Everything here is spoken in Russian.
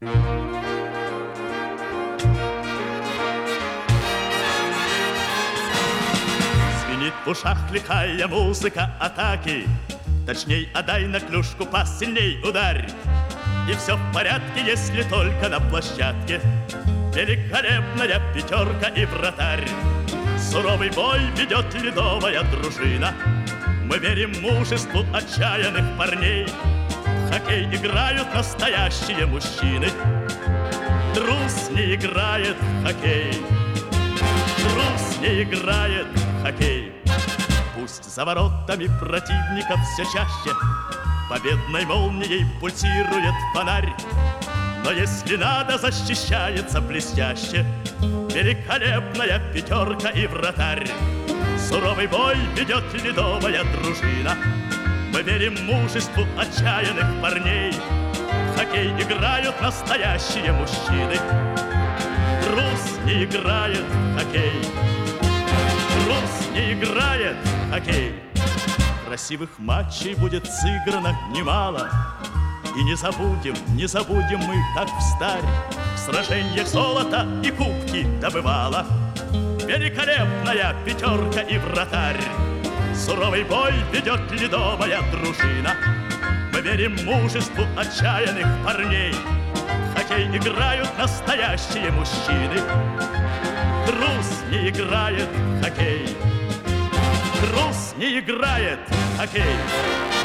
Звенит в ушах лихая музыка атаки. Точней, отдай на клюшку пас, сильней ударь. И все в порядке, если только на площадке великолепная пятерка и вратарь. Суровый бой ведет ледовая дружина. Мы верим мужеству отчаянных парней. В хоккей играют настоящие мужчины. Трус не играет в хоккей. Трус не играет в хоккей. Пусть за воротами противников все чаще победной молнией пульсирует фонарь, но если надо, защищается блестяще великолепная пятерка и вратарь. Суровый бой ведет ледовая дружина. Мы верим мужеству отчаянных парней. В хоккей играют настоящие мужчины. Трус не играет в хоккей. Трус не играет в хоккей. Красивых матчей будет сыграно немало. И не забудем мы, как встарь в сражениях золото и кубки добывала великолепная пятерка и вратарь. Суровый бой ведет ледовая дружина. Мы верим мужеству отчаянных парней. В хоккей играют настоящие мужчины. Трус не играет в хоккей. Трус не играет в хоккей.